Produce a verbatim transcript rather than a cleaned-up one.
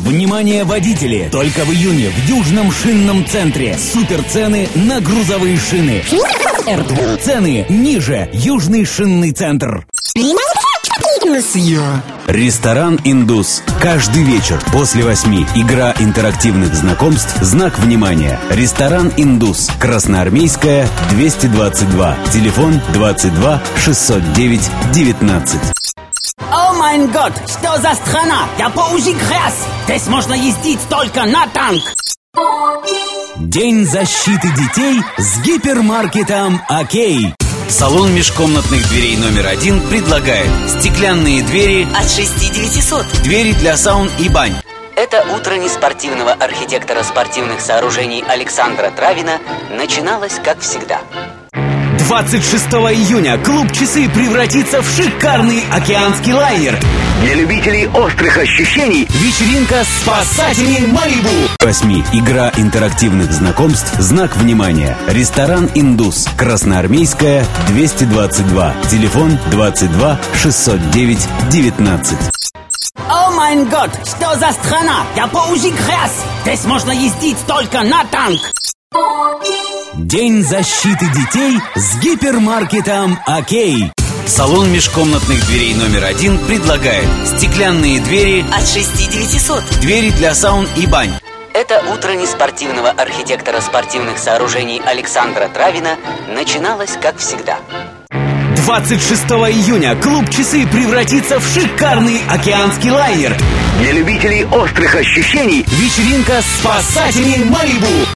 Внимание, водители! Только в июне в Южном шинном центре суперцены на грузовые шины. эр два. Цены ниже. Южный шинный центр. Ресторан «Индус». Каждый вечер после восьми. Игра интерактивных знакомств. Знак внимания. Ресторан «Индус». Красноармейская, двести двадцать два. Телефон двадцать два шестьсот девять девятнадцать. О май год, что за страна? Я поужик раз. Здесь можно ездить только на танк. День защиты детей с гипермаркетом «Окей». Салон межкомнатных дверей номер один предлагает стеклянные двери от шести девятисот. Двери для саун и бань. Это утро неспортивного архитектора спортивных сооружений Александра Травина начиналось как всегда. двадцать шестого июня клуб «Часы» превратится в шикарный океанский лайнер. Для любителей острых ощущений вечеринка «Спасатели Малибу». восьми. Игра интерактивных знакомств. Знак внимания. Ресторан «Индус». Красноармейская, двести двадцать два. Телефон двадцать два шестьсот девять девятнадцать. О май год, что за страна? Я поужик раз. Здесь можно ездить только на танк. День защиты детей с гипермаркетом «Окей». Салон межкомнатных дверей номер один предлагает стеклянные двери от шести девятисот. Двери для саун и бань. Это утро неспортивного архитектора спортивных сооружений Александра Травина начиналось как всегда. двадцать шестого июня клуб «Часы» превратится в шикарный океанский лайнер. для любителей острых ощущений вечеринка «Спасатели Малибу».